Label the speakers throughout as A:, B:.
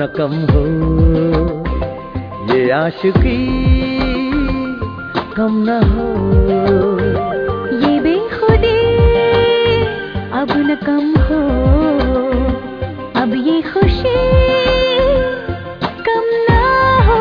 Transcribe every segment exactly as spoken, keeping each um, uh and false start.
A: कम हो, ये आशिकी कम न हो,
B: ये बेखुदी अब न कम हो, अब ये खुशी कम न हो।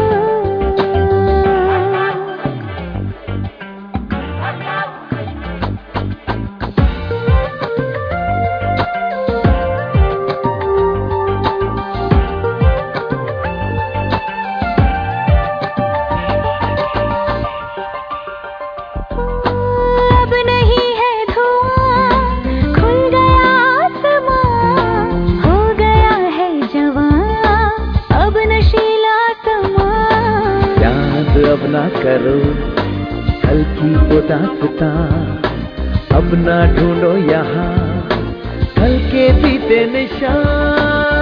B: अब नहीं है धुआं, खुल गया आसमां, हो गया है जवां, अब नशीला समा।
A: याद अब ना करो हल्की वो दास्तां, अब ना ढूंढो यहाँ हल्के बीते निशान।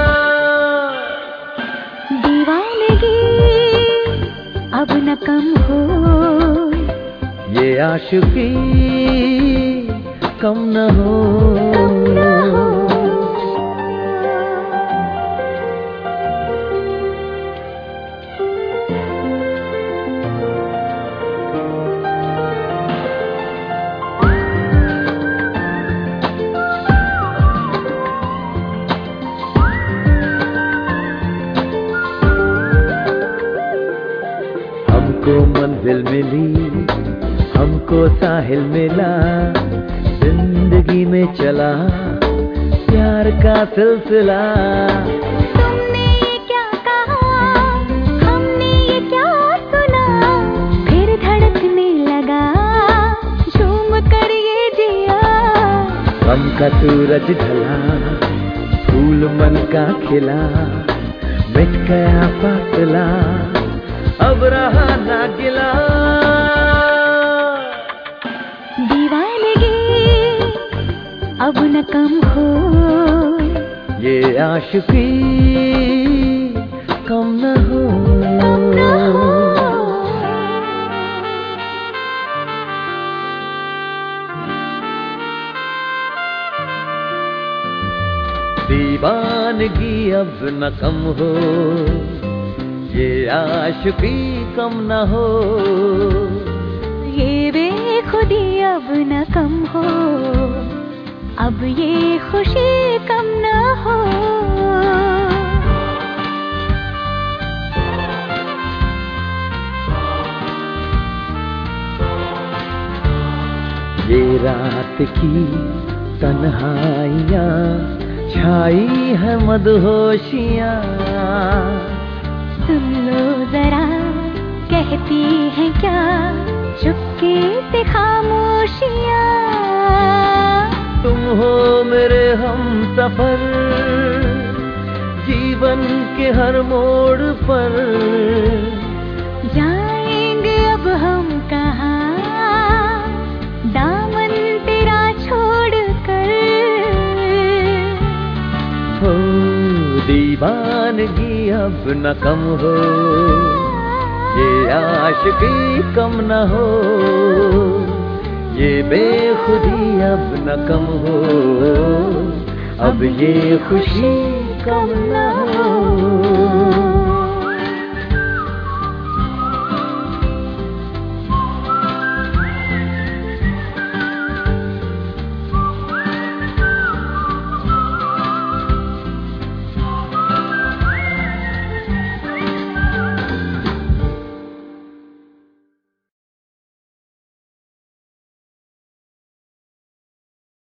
B: दीवानगी अब न कम हो,
A: ये आशिकी कम न हो, हमको मंजिल मिली, हमको साहिल मिला, जिंदगी में चला प्यार का सिलसिला।
B: तुमने ये क्या कहा, हमने ये क्या सुना, फिर धड़कने लगा झूम कर ये जिया।
A: गम का सूरज ढला, फूल मन का खिला, मिट गया फासला, अब रहा ना गिला।
B: दीवानगी अब न कम हो,
A: ये आशिकी कम न हो,
B: कम न हो।
A: दीवानगी अब न कम हो, ये आशिकी कम न हो,
B: ये बेखुदी अब न कम हो, अब ये खुशी कम न हो।
A: ये रात की तन्हाइयाँ छाई है मदहोशियाँ,
B: सुन लो जरा कहती हैं क्या चुपके से खामोशियाँ।
A: तुम हो मेरे हम सफर, जीवन के हर मोड़ पर,
B: जाएंगे अब हम कहाँ दामन तेरा छोड़ कर।
A: हो दीवानगी अब न कम हो, ये आशिकी कम न हो, ये बेखुदी अब न कम हो, अब ये खुशी कम न हो।